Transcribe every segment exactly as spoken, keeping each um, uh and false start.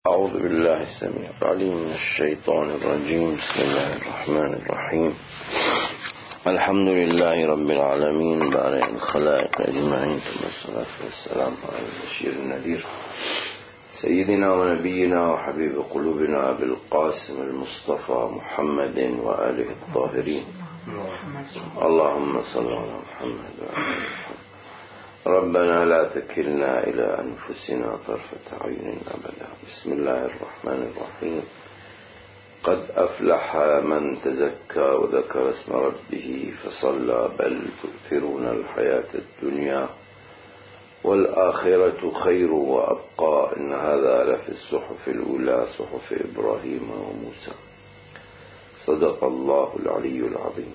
أعوذ بالله السميع العليم من الشيطان الرجيم. بسم الله الرحمن الرحيم. الحمد لله رب العالمين بارئ الخلائق أجمعين، ثم الصلاة والسلام على البشير النذير سيدنا ونبينا وحبيب قلوبنا أبي القاسم المصطفى محمد وآله الطاهرين. اللهم صل على محمد وعلى آله محمد. ربنا لا تكلنا إلى أنفسنا طرفة عين أبدا. بسم الله الرحمن الرحيم. قد أفلح من تزكى وذكر اسم ربه فصلى بل تؤثرون الحياة الدنيا والآخرة خير وأبقى إن هذا لفي الصحف الأولى صحف إبراهيم وموسى. صدق الله العلي العظيم.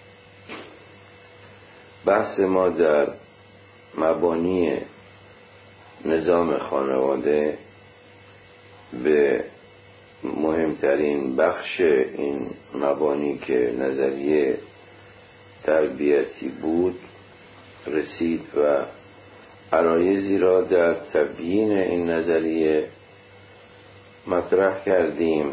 بحث ما در مبانی نظام خانواده به مهمترین بخش این مبانی که نظریه تربیتی بود رسید و عرایضی را در تبیین این نظریه مطرح کردیم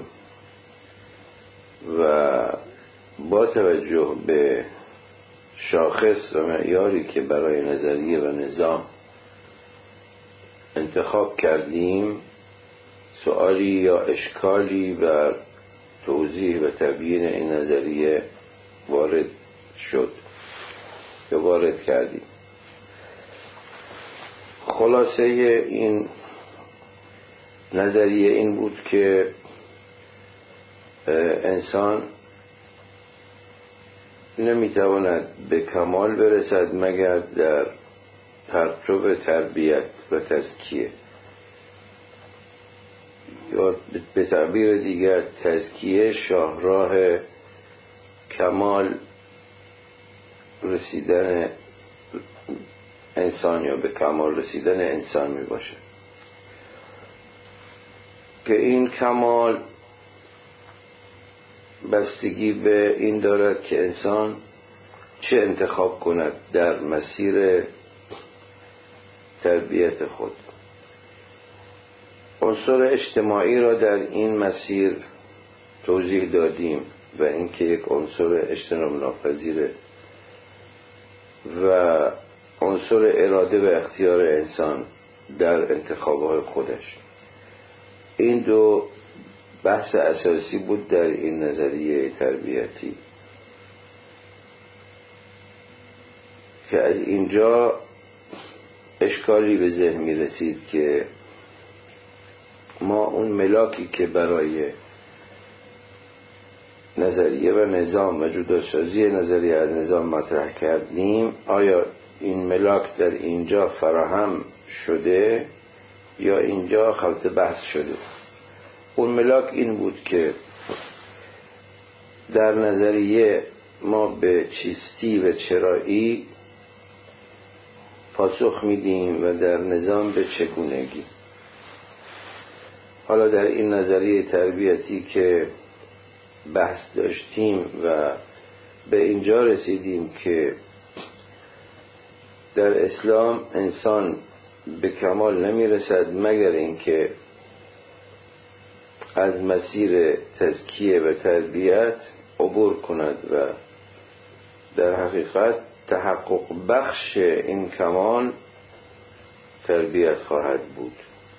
و با توجه به شاخص و معیاری که برای نظریه و نظام انتخاب کردیم سؤالی یا اشکالی بر توضیح و تبیین این نظریه وارد شد یا وارد کردیم. خلاصه این نظریه این بود که انسان نمیتواند به کمال برسد مگر در پرتو تربیت و تزکیه، یا به تعبیر دیگر تزکیه شاهراه کمال رسیدن انسان یا به کمال رسیدن انسان می باشه که این کمال بستگی به این دارد که انسان چه انتخاب کند در مسیر تربیت خود. عنصر اجتماعی را در این مسیر توضیح دادیم و اینکه یک عنصر اجتناب ناپذیره و عنصر اراده و اختیار انسان در انتخابهای خودش. این دو بحث اساسی بود در این نظریه تربیتی که از اینجا اشکالی به ذهن می رسید که ما اون ملاکی که برای نظریه و نظام و جداسازی نظریه از نظام مطرح کردیم آیا این ملاک در اینجا فراهم شده یا اینجا خلط بحث شده. اون ملاک این بود که در نظریه ما به چیستی و چرایی پاسخ میدیم و در نظام به چگونگی. حالا در این نظریه تربیتی که بحث داشتیم و به اینجا رسیدیم که در اسلام انسان به کمال نمیرسد مگر اینکه از مسیر تزکیه و تربیت عبور کند و در حقیقت تحقق بخش این کمال تربیت خواهد بود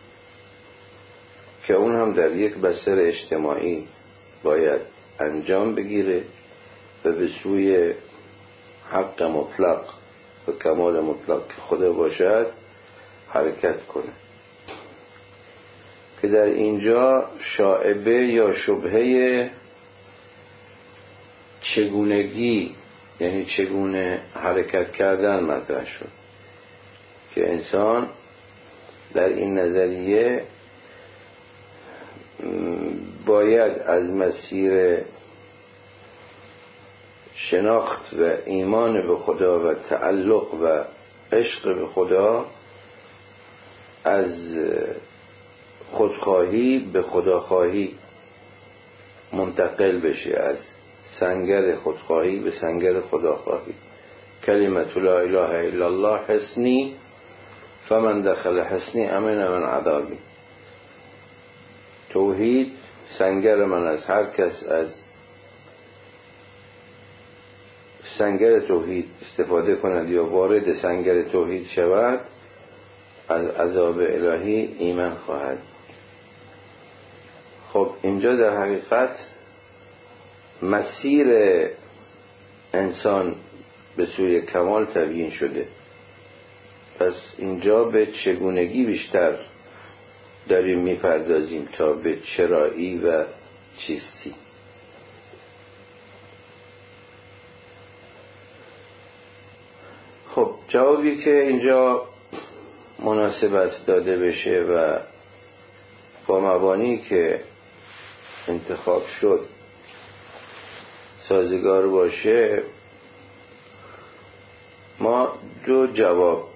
که اون هم در یک بستر اجتماعی باید انجام بگیره و به سوی حق مطلق و کمال مطلق که خدا باشد حرکت کنه که در اینجا شائبه یا شبهه چگونگی یعنی چگونه حرکت کردن مطرح شد که انسان در این نظریه باید از مسیر شناخت و ایمان به خدا و تعلق و عشق به خدا از خودخواهی به خداخواهی منتقل بشه، از سنگر خودخواهی به سنگر خداخواهی. کلمت لا اله الا الله حصنی فمن دخل حصنی امن من عذابی. توحید سنگر من است. هر کس از سنگر توحید استفاده کند یا وارد سنگر توحید شود، از عذاب الهی ایمن خواهد. خب اینجا در حقیقت مسیر انسان به سوی کمال تبیین شده. پس اینجا به چگونگی بیشتر داریم میپردازیم تا به چرایی و چیستی. خب جوابی که اینجا مناسب است داده بشه و با مبانی که انتخاب شد سازگار باشه، ما دو جواب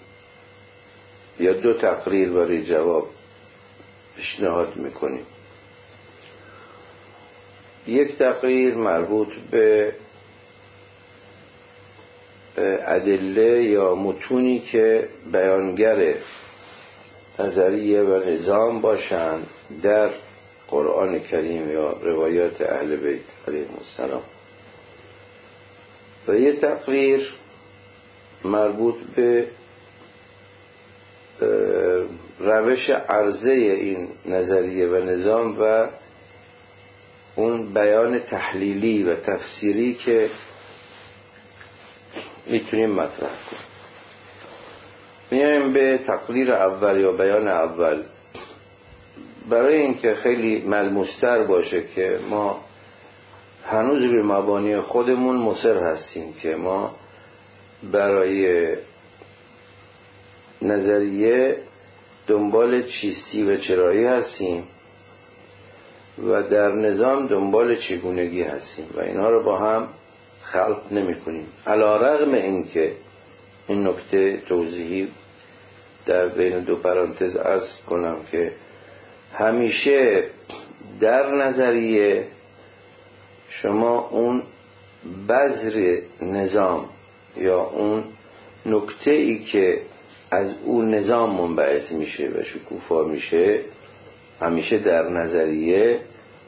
یا دو تقریر برای جواب پیشنهاد میکنیم. یک تقریر مربوط به ادله یا متونی که بیانگر نظریه و نظام باشند در قرآن کریم یا روایات اهل بیت علیهم السلام، و یک تقریر مربوط به روش عرضه این نظریه و نظام و اون بیان تحلیلی و تفسیری که میتونیم مطرح کنیم. میایم به تقریر اول یا بیان اول برای اینکه خیلی ملموستر باشه که ما هنوز روی مبانی خودمون مصر هستیم که ما برای نظریه دنبال چیستی و چرایی هستیم و در نظام دنبال چگونگی هستیم و اینا رو با هم خلط نمی کنیم. علی رغم این که این نکته توضیحی در بین دو پرانتز عرض کنم که همیشه در نظریه شما اون بذر نظام یا اون نکته ای که از اون نظام منبعث میشه و شکوفا میشه همیشه در نظریه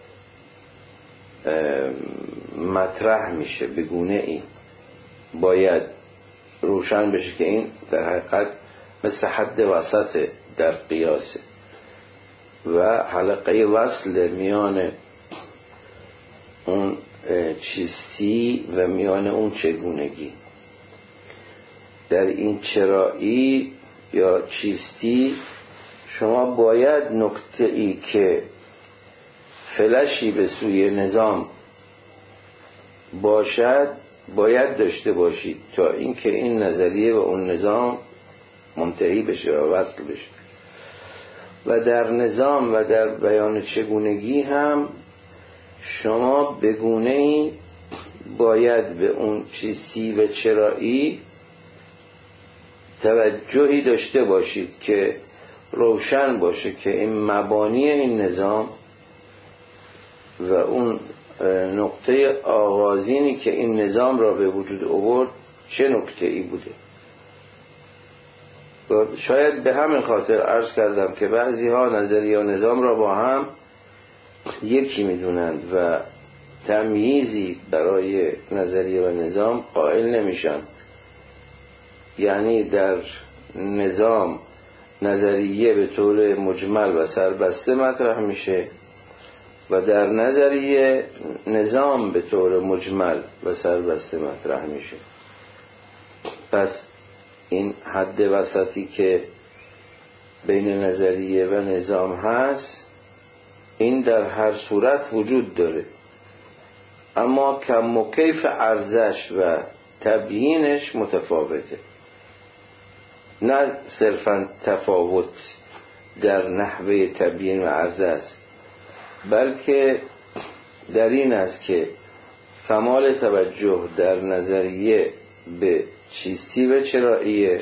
مطرح میشه. به گونه این باید روشن بشه که این در حقیقت مثل حد وسط در قیاسه و حلقه وصل میان اون چیستی و میان اون چگونگی. در این چرایی یا چیستی شما باید نکته ای که فلشی به سوی نظام باشد باید داشته باشید تا اینکه این نظریه و اون نظام منتهی بشه و وصل بشه. و در نظام و در بیان چگونگی هم شما به گونه‌ای باید به اون چیستی و چرایی توجهی داشته باشید که روشن باشه که این مبانی این نظام و اون نقطه آغازینی که این نظام را به وجود آورد چه نکته ای بوده. و شاید به همین خاطر عرض کردم که بعضی ها نظریه و نظام را با هم یکی میدونند و تمییزی برای نظریه و نظام قائل نمیشن. یعنی در نظام نظریه به طور مجمل و سربسته مطرح میشه و در نظریه نظام به طور مجمل و سربسته مطرح میشه. پس این حد وسطی که بین نظریه و نظام هست این در هر صورت وجود داره، اما کم و کیف عرضش و تبیینش متفاوته. نه صرفا تفاوت در نحوه تبیین و عرضه است، بلکه در این است که کمال توجه در نظریه به چیستی و چراییه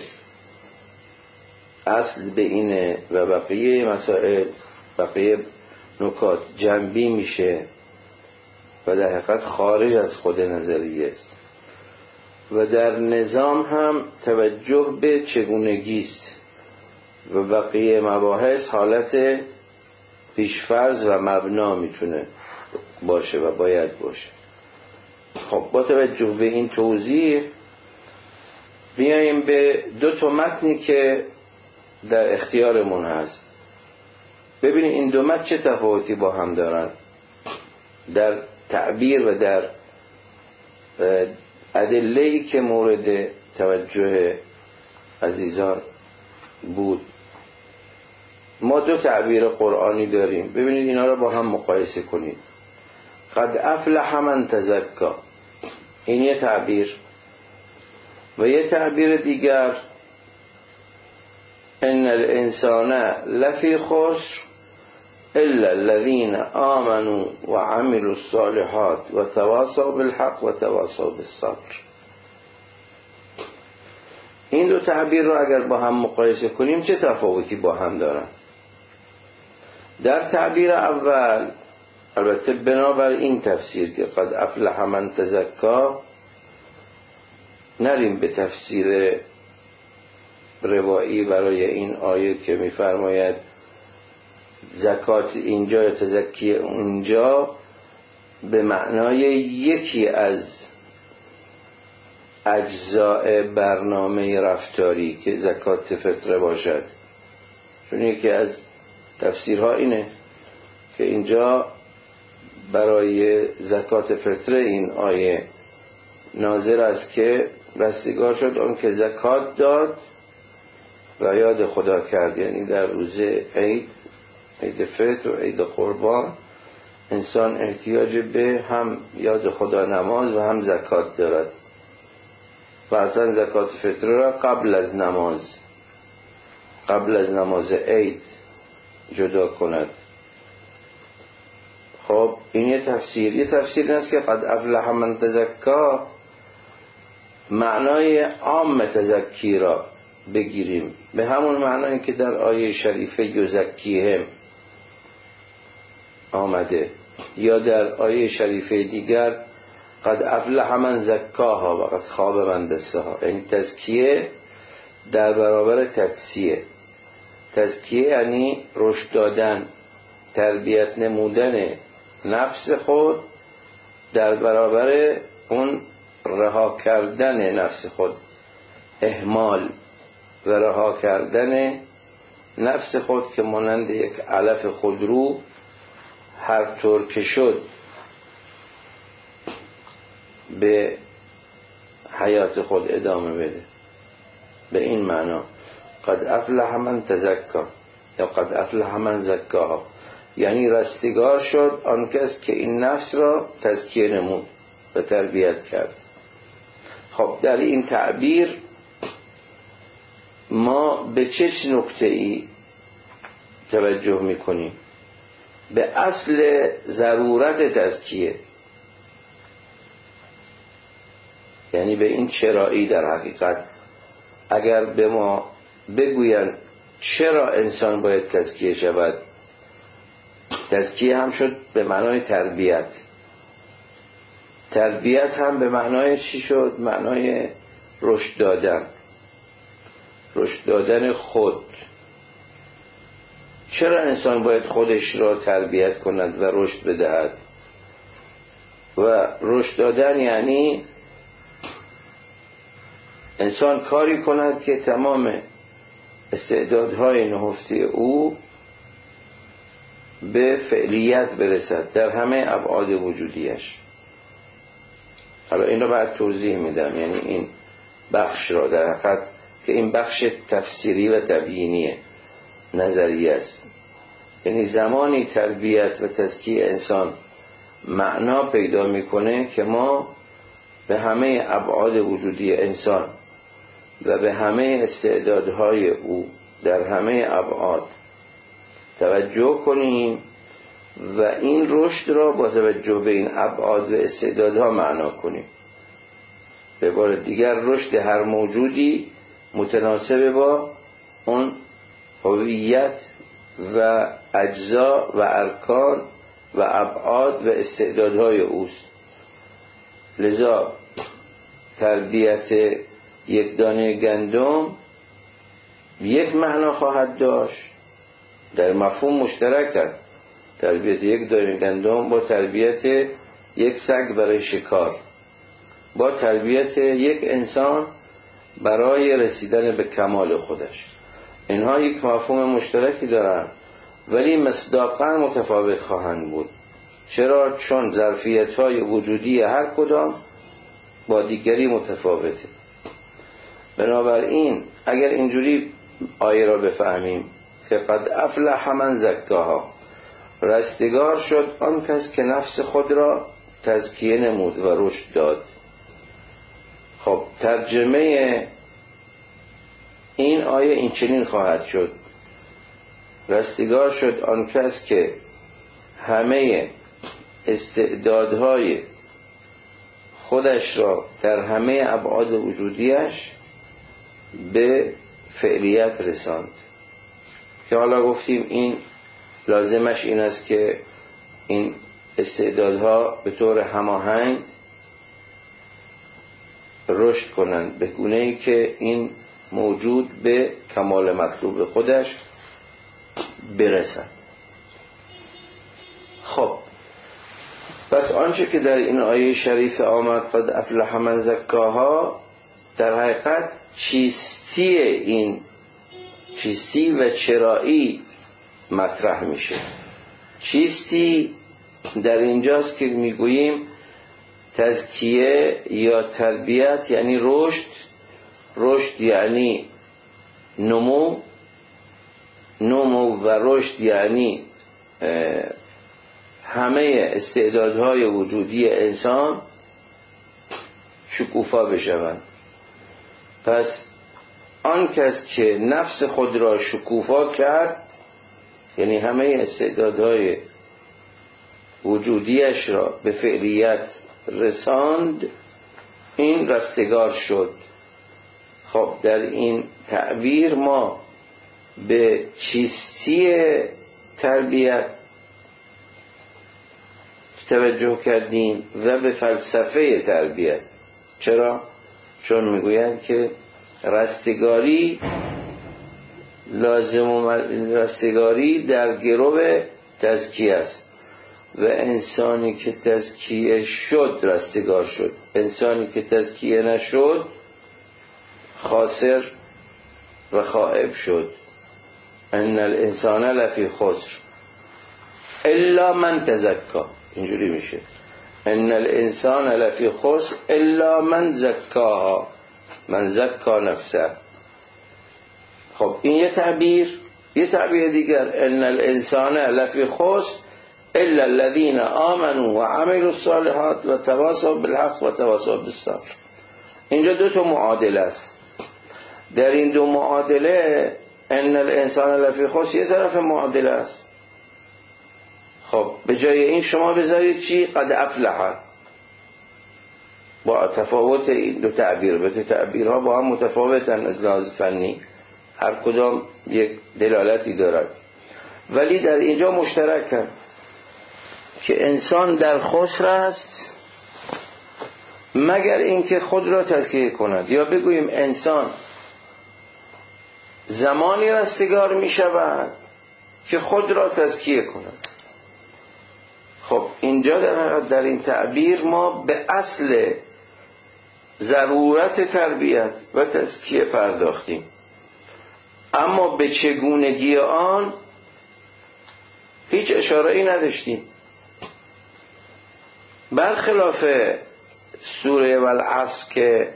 اصل به اینه و بقیه مسائل بقیه نکات جنبی میشه و در حقیقت خارج از خود نظریه است. و در نظام هم توجه به چگونگی است و بقیه مباحث حالت پیشفرض و مبنا میتونه باشه و باید باشه. خب با توجه به این توضیح بیاییم به دو تا متنی که در اختیارمون هست. ببینید این دو متن چه تفاوتی با هم دارن در تعبیر و در ادله‌ای که مورد توجه عزیزان بود. ما دو تعبیر قرآنی داریم، ببینید اینا رو با هم مقایسه کنید. قد افلح من تزکا، این یه تعبیر، و یه تعبیر دیگر ان الانسان لفی خسر الا الذين آمنوا وعملوا الصالحات وتواصوا بالحق وتواصوا بالصبر. این دو تعبیر رو اگر با هم مقایسه کنیم چه تفاوتی با هم دارن؟ در تعبیر اول، البته بنابر این تفسیر که قد افلح من تزکا، نریم به تفسیر روایی برای این آیه که می‌فرماید زکات اینجا یا تزکی اونجا به معنای یکی از اجزاء برنامه رفتاری که زکات فطره باشد. چون یکی از تفسیرها اینه که اینجا برای زکات فطره این آیه نازل است که رستگار شد اون که زکات داد و یاد خدا کرد. یعنی در روز عید، عید فطر و عید قربان، انسان احتیاج به هم یاد خدا نماز و هم زکات دارد و اصلا زکات فطر را قبل از نماز قبل از نماز عید جدا کند. خب این یه تفسیر. یه تفسیر این است که قد افلح من تزکا معنای عام تزکی را بگیریم، به همون معنایی که در آیه شریفه یزکیهم آمده، یا در آیه شریفه دیگر قد افلح من زکاها و قد خاب من دساها. یعنی تزکیه در برابر تدسیه. تزکیه یعنی رشد دادن، تربیت نمودن نفس خود در برابر اون رها کردن نفس خود، اهمال و رها کردن نفس خود که مانند یک علف خودرو هر طور که شد به حیات خود ادامه بده. به این معنا قد افلح من تزکا یا قد افلح من زکاها، یعنی رستگار شد آن کس که این نفس را تزکیه نمود و تربیت کرد. خب در این تعبیر ما به چه نکته ای توجه میکنیم؟ به اصل ضرورت تزکیه، یعنی به این چرایی. در حقیقت اگر به ما بگوین چرا انسان باید تزکیه شود، تزکیه هم شد به معنای تربیت، تربیت هم به معنای چی شد؟ معنای رشد دادن، رشد دادن خود. چرا انسان باید خودش را تربیت کند و رشد بدهد؟ و رشد دادن یعنی انسان کاری کند که تمام استعدادهای نهفته او به فعلیت برسد در همه ابعاد وجودیش. حالا این رو بعد توضیح میدم، یعنی این بخش را در حقیقت که این بخش تفسیری و تبیینی نظریه است. یعنی زمانی تربیت و تزکیه انسان معنا پیدا میکنه که ما به همه ابعاد وجودی انسان و به همه استعدادهای او در همه ابعاد توجه کنیم و این رشد را با توجه به این ابعاد و استعدادها معنا کنیم. به عبارت دیگر رشد هر موجودی متناسب با اون هویت و اجزا و ارکان و ابعاد و استعدادهای اوست. لذا تربیت یک دانه گندم یک معنا خواهد داشت، در مفهوم مشترک است، تربیت یک دایره گندم با تربیت یک سگ برای شکار، با تربیت یک انسان برای رسیدن به کمال خودش. اینها یک مفهوم مشترکی دارن ولی مصداقاً متفاوت خواهند بود. چرا؟ چون ظرفیت‌های وجودی هر کدام با دیگری متفاوته. بنابراین اگر اینجوری آیه را بفهمیم که قد افلح من زکاها، رستگار شد آن کس که نفس خود را تزکیه نمود و رشد داد. خب ترجمه این آیه این چنین خواهد شد: رستگار شد آن کس که همه استعدادهای خودش را در همه ابعاد وجودیش به فعلیت رساند. که حالا گفتیم این لازمش این است که این استعدادها به طور هماهنگ رشد کنند به گونه‌ای که این موجود به کمال مطلوب خودش برسد. خب پس آنچه که در این آیه شریف آمد قد افلح من زکاها، در حقیقت چیستی این چیستی و چرایی مطرح میشه. چیستی در اینجاست که میگوییم تزکیه یا تربیت یعنی رشد، رشد یعنی نمو، نمو و رشد یعنی همه استعدادهای وجودی انسان شکوفا بشوند. پس آن کس که نفس خود را شکوفا کرد، یعنی همه استعدادهای وجودیش را به فعلیت رساند، این رستگار شد. خب در این تعبیر ما به چیستی تربیت توجه کردیم و به فلسفه تربیت. چرا؟ چون میگویند که رستگاری لازم و رستگاری در گرو تزکیه است و انسانی که تزکیه شد رستگار شد، انسانی که تزکیه نشد خاسر و خائب شد. ان الانسان لفی خسر الا من تزکا، اینجوری میشه ان الانسان لفی خسر الا من زکاها، من زکا نفسه. خب این یه تعبیر. یه تعبیر دیگر ان الانسان لفی خسر الا الذين آمنوا وعملوا الصالحات وتواصوا بالحق وتواصوا بالصبر. اینجا دو تا معادله است. در این دو معادله ان الانسان لفی خسر یه طرف معادله است. خب به جای این شما بذارید چی؟ قد افلح. با تفاوت این دو تعبیر، به تعبیرها با هم متفاوتن از لحاظ فنی، هر کدام یک دلالتی دارد، ولی در اینجا مشترکن که انسان در خسر است مگر اینکه خود را تزکیه کند، یا بگوییم انسان زمانی رستگار می شود که خود را تزکیه کند. خب اینجا در, در این تعبیر ما به اصل ضرورت تربیت و تزکیه پرداختیم، اما به چگونگی آن هیچ اشاره‌ای نداشتیم. برخلاف سوره والعصر که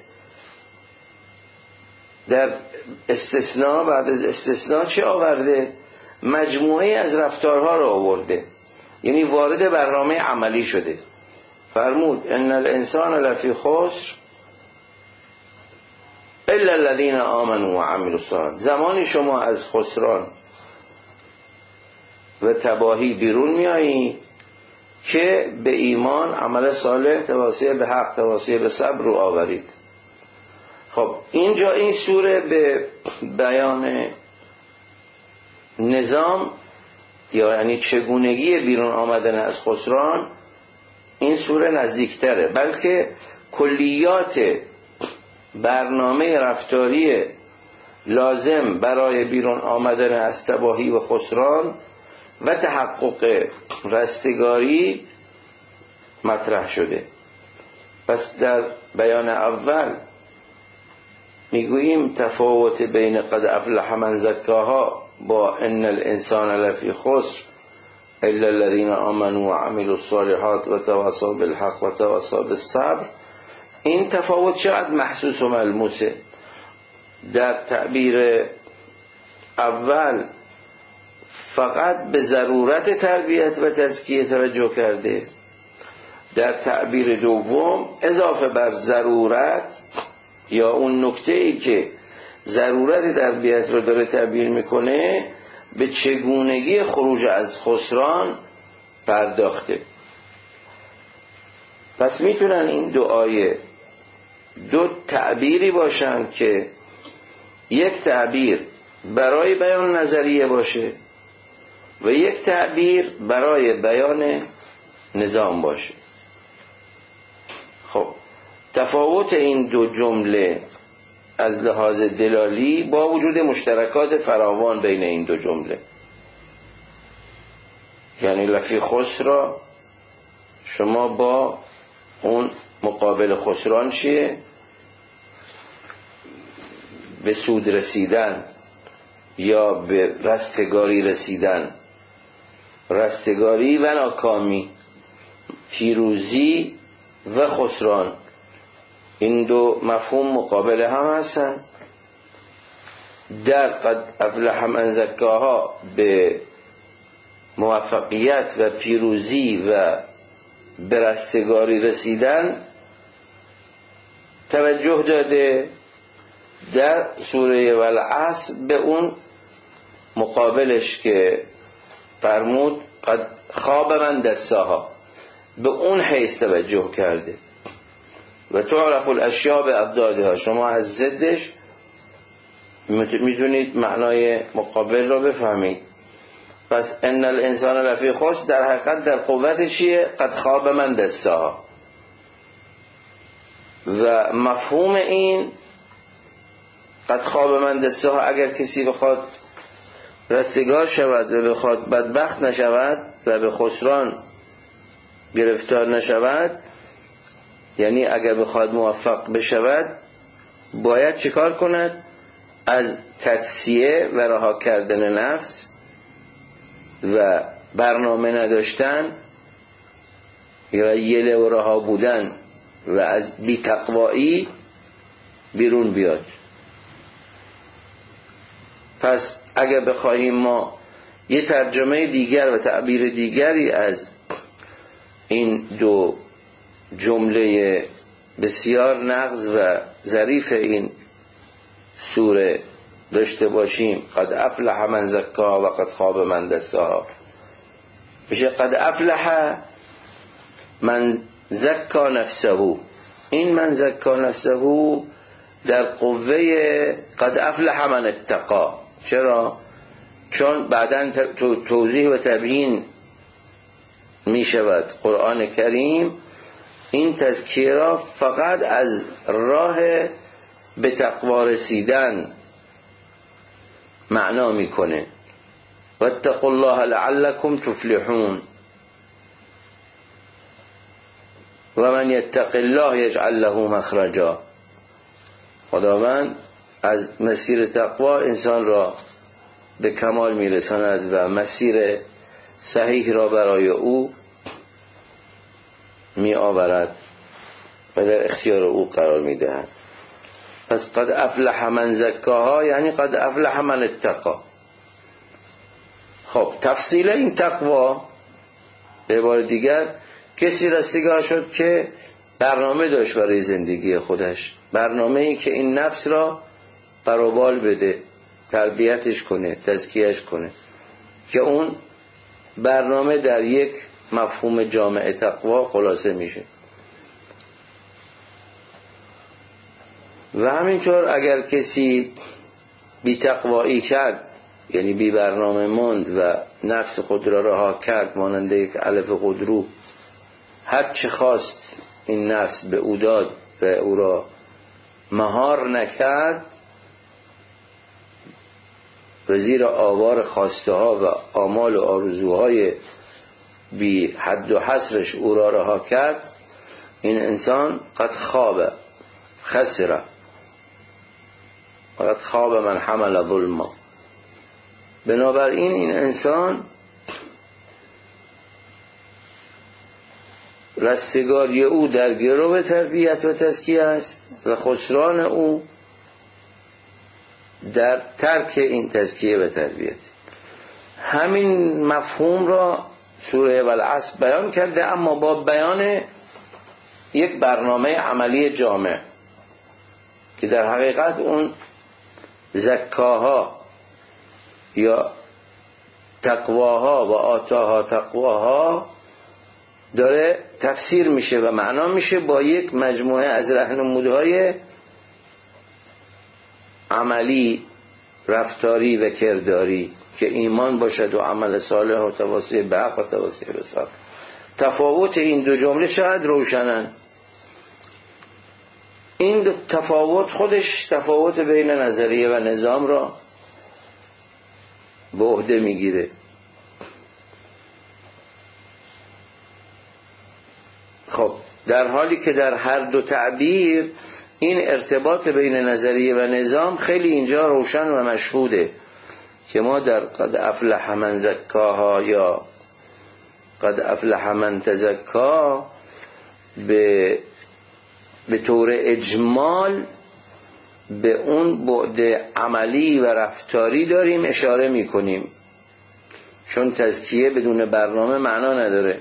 در استثناء بعد از استثناء چه آورده؟ مجموعه از رفتارها را آورده، یعنی وارد برنامه عملی شده. فرمود ان الانسان لفی خسر الا الذين آمنوا وعملوا الصالحات. زمانی شما از خسران و تباهی بیرون میایی که به ایمان، عمل صالح، تواصی به حق، تواصی به صبر رو آورید. خب اینجا این سوره به بیان نظام یا یعنی چگونگی بیرون آمدن از خسران این سوره نزدیکتره، بلکه کلیات برنامه رفتاری لازم برای بیرون آمدن از تباهی و خسران و تحقق رستگاری مطرح شده. پس در بیان اول میگوییم تفاوت بین قد افلح من زکاها با ان الانسان لفی خسر الا الذين آمنوا وعملوا الصالحات وتواصوا بالحق وتواصوا بالصبر، این تفاوت چقدر محسوس و ملموسه. در تعبیر اول فقط به ضرورت تربیت و تزکیه توجه کرده، در تعبیر دوم اضافه بر ضرورت یا اون نکته‌ای که ضرورت تربیت رو داره تعبیر میکنه به چگونگی خروج از خسران پرداخته. پس میتونن این دو آیه دو تعبیری باشن که یک تعبیر برای بیان نظریه باشه و یک تعبیر برای بیان نظام باشه. خب تفاوت این دو جمله از لحاظ دلالی با وجود مشترکات فراوان بین این دو جمله، یعنی لفی خسر شما با اون مقابل خسران چیه؟ به سود رسیدن یا به رستگاری رسیدن، رستگاری و ناکامی، پیروزی و خسران، این دو مفهوم مقابل هم هستن. در قد افلح من زکاها به موفقیت و پیروزی و به رستگاری رسیدن توجه داده، در سوره والعصر به اون مقابلش که فرمود قد خواب من دساها، به اون حیث توجه کرده. و تعرف الاشیاء به ابدادها، شما از ضدش میتونید معنای مقابل رو بفهمید. پس ان الانسان لفی خسر در حقیقت در قوت چیه؟ قد خواب من دساها. و مفهوم این قد خواب من دساها اگر کسی بخواد رستگار شود و بخواد بدبخت نشود و به خسران گرفتار نشود، یعنی اگر بخواد موفق بشود باید چیکار کند؟ از تجزیه و رها کردن نفس و برنامه نداشتن یا یله و رها بودن و از بی تقوایی بیرون بیاد. پس اگر بخواهیم ما یه ترجمه دیگر و تعبیر دیگری از این دو جمله بسیار نغز و ظریف این سوره داشته باشیم، قد افلح من زکاها و قد خواب من دساها، بشه قد افلح من زکا نفسه. این من زکا نفسه در قوه قد افلح من اتقا. چرا؟ چون بعداً توضیح و تبیین می شود قرآن کریم این تذکیه را فقط از راه به تقوا رسیدن معنا میکنه. واتقوا الله لعلكم تفلحون و من یتق الله یجعل له مخرجا. خداوند از مسیر تقوا انسان را به کمال میرساند و مسیر صحیح را برای او می آورد و در اختیار او قرار می دهد. پس قد افلح من زکاها یعنی قد افلح من اتقا. خب تفصیل این تقوا به عبارت دیگر کسی رستگار شد که برنامه داشت برای زندگی خودش، برنامه ای که این نفس را قربال بده، تربیتش کنه، تزکیهش کنه، که اون برنامه در یک مفهوم جامع تقوا خلاصه میشه. و همینطور اگر کسی بی تقوایی کرد، یعنی بی برنامه ماند و نفس خود را رها کرد مانند یک الف قدرو، هر چه خواست این نفس به او داد و او را مهار نکرد و زیر آوار خواسته ها و آمال و آرزوهای بی حد و حصرش او را رها کرد، این انسان قد خواب خسره، قد خواب من حمل ظلما. بنابراین این انسان رستگاری او در گرو تربیت و تزکیه است و خسران او در ترک این تزکیه و تربیت. همین مفهوم را سوره والعصر بیان کرده، اما با بیان یک برنامه عملی جامع که در حقیقت اون زکاها یا تقواها و آتاها تقواها داره تفسیر میشه و معنا میشه با یک مجموعه از راهنمودهای عملی، رفتاری و کرداری که ایمان باشد و عمل صالح و تواصی به حق و تواصی به صبر. تفاوت این دو جمله شاید روشنن. این دو تفاوت خودش تفاوت بین نظریه و نظام را به عهده میگیره. خب در حالی که در هر دو تعبیر این ارتباط بین نظریه و نظام خیلی اینجا روشن و مشهوده که ما در قد افلح من زکاها یا قد افلح من تزکا به به طور اجمال به اون بعد عملی و رفتاری داریم اشاره میکنیم، چون تزکیه بدون برنامه معنا نداره.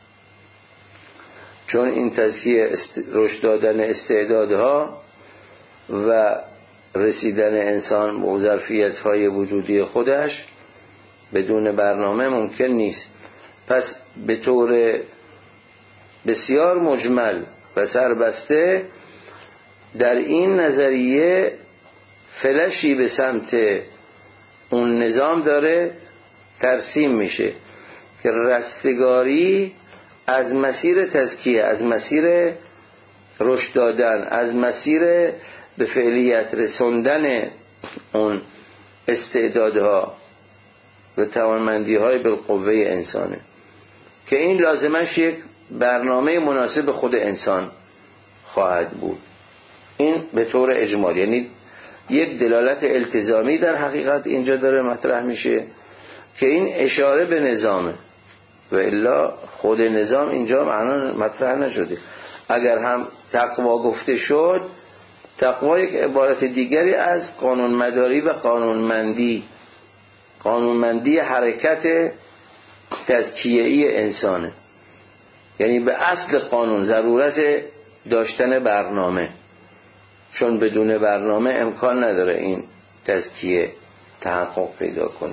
چون این تزکیه است... رشد دادن استعدادها و رسیدن انسان به ظرفیت‌های وجودی خودش بدون برنامه ممکن نیست. پس به طور بسیار مجمل و سربسته در این نظریه فلشی به سمت اون نظام داره ترسیم میشه که رستگاری از مسیر تزکیه، از مسیر رشد دادن، از مسیر به فعلیت رسوندن اون استعدادها و توانمندی‌های بالقوه انسانه که این لازمش یک برنامه مناسب خود انسان خواهد بود. این به طور اجمال، یعنی یک دلالت التزامی در حقیقت اینجا داره مطرح میشه که این اشاره به نظامه و الا خود نظام اینجا معنا مطرح نشده. اگر هم تقوا گفته شد، تقوا یک عبارت دیگری از قانونمداری و قانونمندی، قانونمندی حرکت تزکیه‌ای انسانه. یعنی به اصل قانون ضرورت داشتن برنامه، چون بدون برنامه امکان نداره این تزکیه تحقق پیدا کنه.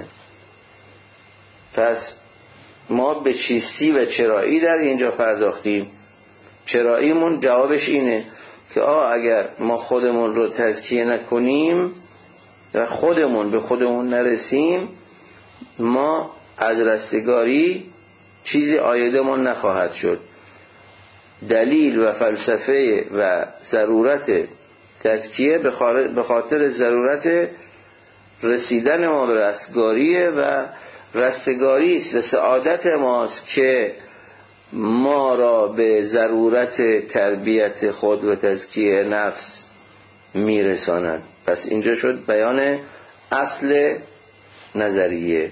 پس ما به چیستی و چرایی در اینجا پرداختیم. چراییمون جوابش اینه که آه اگر ما خودمون رو تزکیه نکنیم و خودمون به خودمون نرسیم، ما از رستگاری چیزی عایدمون نخواهد شد. دلیل و فلسفه و ضرورت تزکیه به خاطر ضرورت رسیدن ما به رستگاریه و رستگاری است و سعادت ماست که ما را به ضرورت تربیت خود و تزکیه نفس میرساند. پس اینجا شد بیان اصل نظریه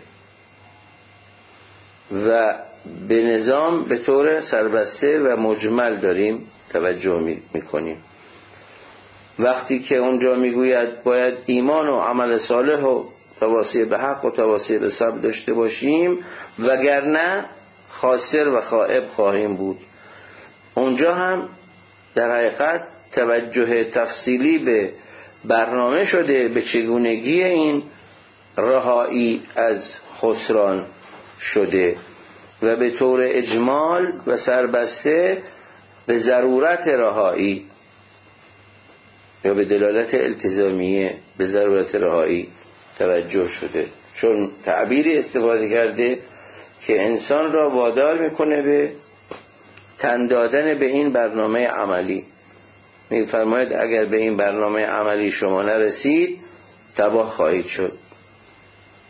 و به نظام به طور سربسته و مجمل داریم توجه میکنیم. وقتی که اونجا میگوید باید ایمان و عمل صالح و تواصی به حق و تواصی به صبر داشته باشیم وگرنه خاسر و خائب خواهیم بود، اونجا هم در حقیقت توجه تفصیلی به برنامه شده به چگونگی این رهایی از خسران شده و به طور اجمال و سربسته به ضرورت رهایی یا به دلالت التزامیه به ضرورت رهایی توجه شده، چون تعبیری استفاده کرده که انسان را وادار میکنه به تن دادن به این برنامه عملی. میفرماید اگر به این برنامه عملی شما نرسید تباه خواهید شد.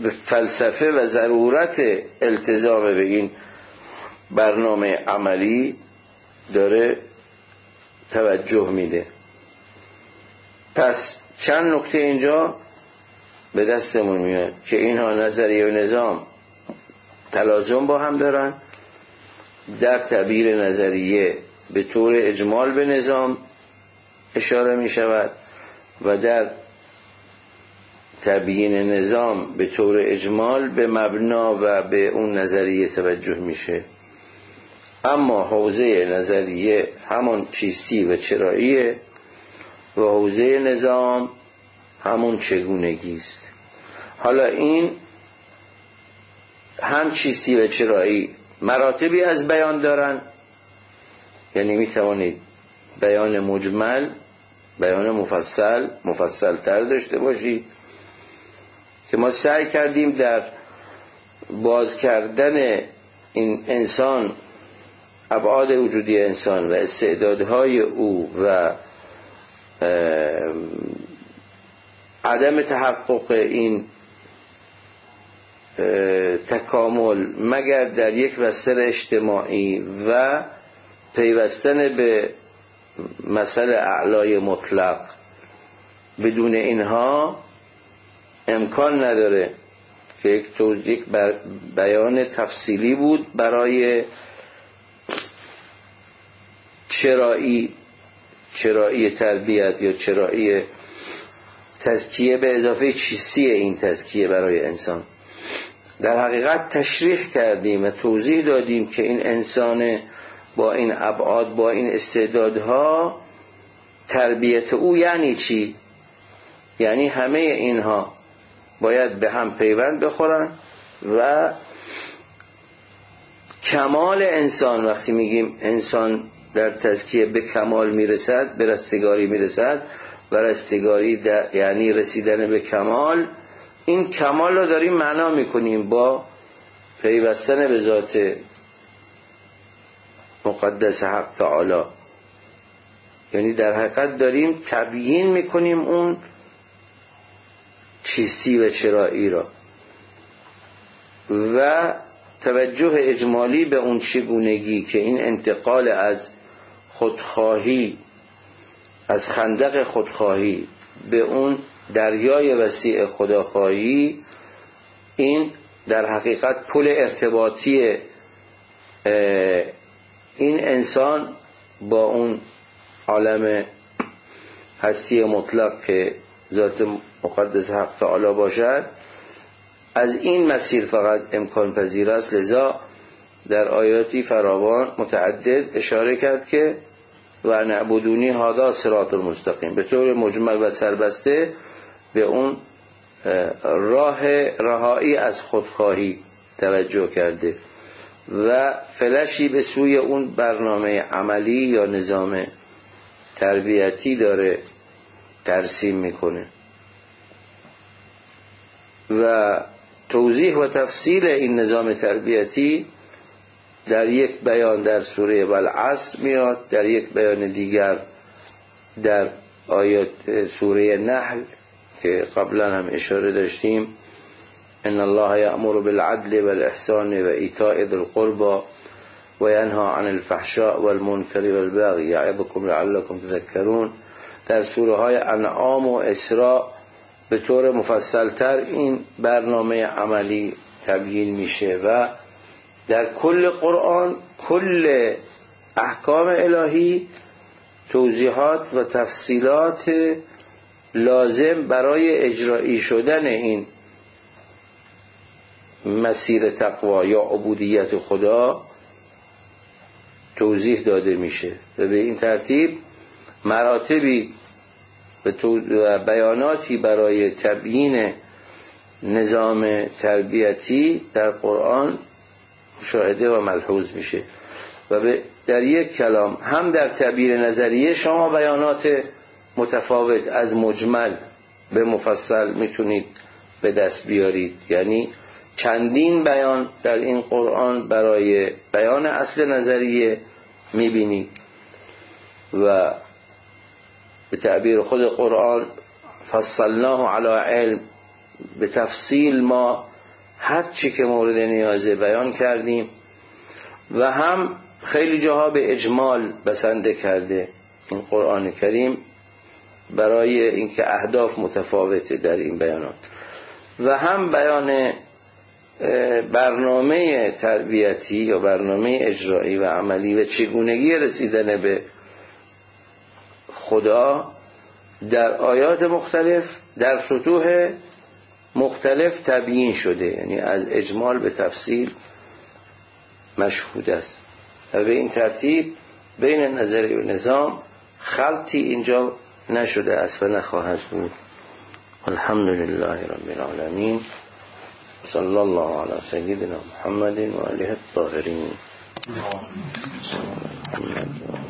به فلسفه و ضرورت التزام به این برنامه عملی داره توجه میده. پس چند نکته اینجا به دستمون میاد که اینها نظریه و نظام تلازم با هم دارن. در تعبیر نظریه به طور اجمال به نظام اشاره می شود و در تبیین نظام به طور اجمال به مبنا و به اون نظریه توجه میشه. اما حوزه نظریه همون چیستی و چراییه و حوزه نظام همون چگونگی است. حالا این هم چیستی و چرایی مراتبی از بیان دارن، یعنی می توانید بیان مجمل، بیان مفصل، مفصل تر داشته باشید که ما سعی کردیم در باز کردن این انسان، ابعاد وجودی انسان و استعدادهای او و عدم تحقق این تکامل مگر در یک بستر اجتماعی و پیوستن به مسئله اعلای مطلق، بدون اینها امکان نداره که یک توضیح بیان تفصیلی بود برای چرایی چرایی تربیت یا چرایی تزکیه به اضافه چیستی این تزکیه برای انسان. در حقیقت تشریح کردیم و توضیح دادیم که این انسان با این ابعاد، با این استعدادها، تربیت او یعنی چی؟ یعنی همه اینها باید به هم پیوند بخورن و کمال انسان، وقتی میگیم انسان در تزکیه به کمال میرسد، به رستگاری میرسد، و رستگاری یعنی رسیدن به کمال، این کمال رو داریم معنا میکنیم با پیوستن به ذات مقدس حق تعالی. یعنی در حقیقت داریم تبیین میکنیم اون چیستی و چرایی را و توجه اجمالی به اون چگونگی که این انتقال از خودخواهی، از خندق خودخواهی به اون دریای وسیع خداخواهی، این در حقیقت پل ارتباطی این انسان با اون عالم هستی مطلق که ذات مقدس حق تعالی باشد، از این مسیر فقط امکان پذیر است. لذا در آیاتی فراوان متعدد اشاره کرد که و نعبدونی هذا صراط المستقیم، به طور مجمل و سربسته به اون راه رهایی از خودخواهی توجه کرده و فلشی به سوی اون برنامه عملی یا نظام تربیتی داره ترسیم میکنه. و توضیح و تفصیل این نظام تربیتی در یک بیان در سوره والعصر میاد، در یک بیان دیگر در آیات سوره نحل که قبلا هم اشاره داشتیم، ان الله یأمر بالعدل والاحسان و ایتاء ذی القربى و ینهی عن الفحشاء والمنکر والبغی یعظکم لعلکم تذکرون. در سوره های انعام و اسراء به طور مفصلتر این برنامه عملی تبیین میشه و در کل قرآن، کل احکام الهی، توضیحات و تفصیلات لازم برای اجرایی شدن این مسیر تقوا یا عبودیت خدا توضیح داده میشه و به این ترتیب مراتبی و بیاناتی برای تبیین نظام تربیتی در قرآن مشاهده و ملحوظ میشه و در یک کلام هم در تعبیر نظریه شما بیانات متفاوت از مجمل به مفصل میتونید به دست بیارید. یعنی چندین بیان در این قرآن برای بیان اصل نظریه میبینید و به تعبیر خود قرآن فصلناه علی علم، به تفصیل ما هر چی که مورد نیازه بیان کردیم و هم خیلی جاها به اجمال بسنده کرده این قرآن کریم برای اینکه اهداف متفاوته در این بیانات، و هم بیان برنامه تربیتی یا برنامه اجرایی و عملی و چگونگی رسیدن به خدا در آیات مختلف در سطوح مختلف تبیین شده، یعنی از اجمال به تفصیل مشهود است و به این ترتیب بین نظری و نظام خلطی اینجا نشده است و نخواهد بود. الحمدلله رب العالمین، صلی الله علی سیدنا محمد و آله الطاهرین.